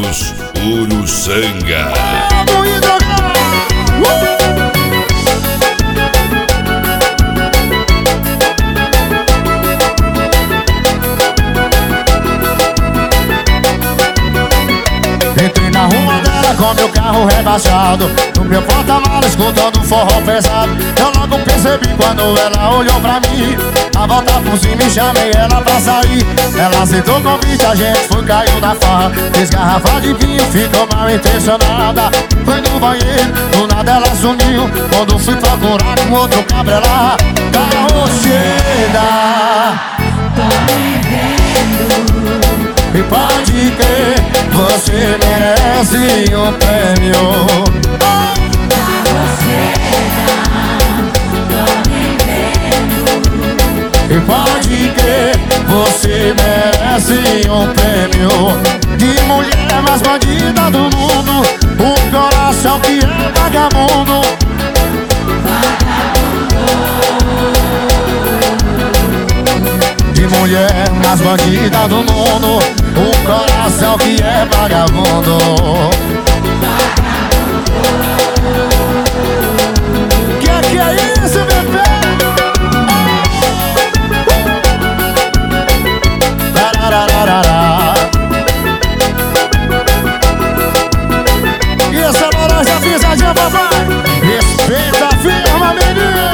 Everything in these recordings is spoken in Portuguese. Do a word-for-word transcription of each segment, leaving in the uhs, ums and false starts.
Preocupados Uruçanga. Entrei na rua dela com meu carro rebaixado, no meu porta-malas escutando forró pesado. Eu logo percebi quando ela olhou pra mim. A volta por cima e chamei ela pra sair. Ela aceitou o convite, a gente foi, caiu na farra. Fez garrafa de vinho, ficou mal intencionada. Foi no banheiro, do nada ela sumiu. Quando fui procurar com outro cabrela, carroceira, tô me vendo. e pode crer, você merece um prêmio. E pode crer, você merece um prêmio de mulher mais bandida do mundo, um coração que é vagabundo. De mulher mais bandida do mundo, um coração que é vagabundo. Que que é isso, bebê? E essa laranja pisadinha, papai? Respeita a firma, menino.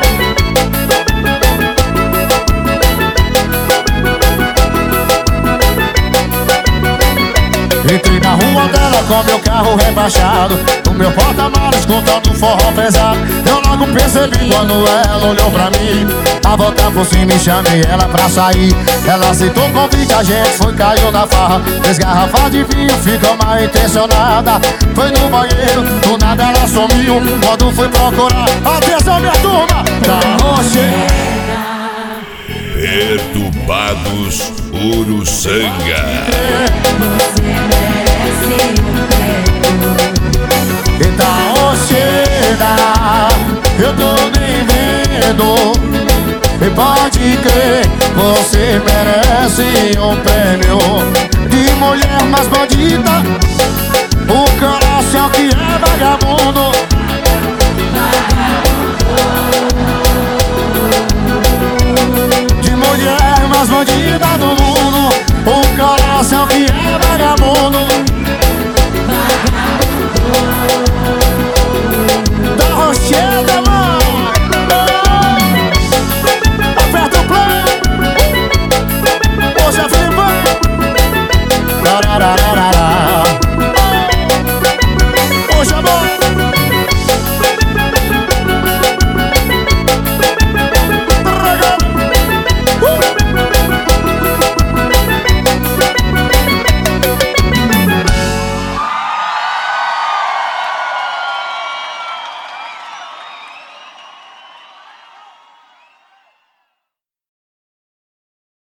Entrei na rua dela com meu carro rebaixado, no meu porta-malas escutando forró pesado. Eu logo percebi quando ela olhou pra mim. A volta por cima e chamei ela pra sair. Ela aceitou o convite, a gente foi, caiu na farra. Fez garrafa de vinho, ficou mal intencionada. Foi no banheiro, do nada ela sumiu. Quando fui procurar, atenção minha turma, carroceira. Perturbados Uruçanga. Eita, rocheira, eu tô nem vendo. E pode crer, você merece um prêmio de mulher mais bandida, o coração que é vagabundo. De mulher mais bandida do mundo, o coração que é vagabundo. Da Rocheda, mano, aperta o play. Hoje é Felipe.